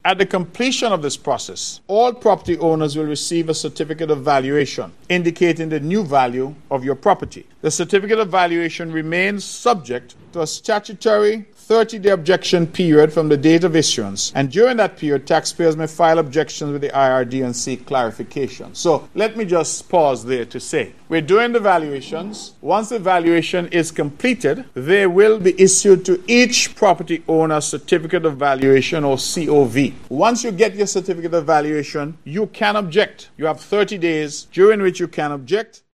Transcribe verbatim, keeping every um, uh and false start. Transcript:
At the completion of this process, all property owners will receive a certificate of valuation indicating the new value of your property. The certificate of valuation remains subject to a statutory thirty-day objection period from the date of issuance, and during that period, taxpayers may file objections with the I R D and seek clarification. So let me just pause there to say, we're doing the valuations. Once the valuation is completed, they will be issued to each property owner certificate of valuation, or C O V. Once you get your certificate of valuation, you can object. You have thirty days during which you can object.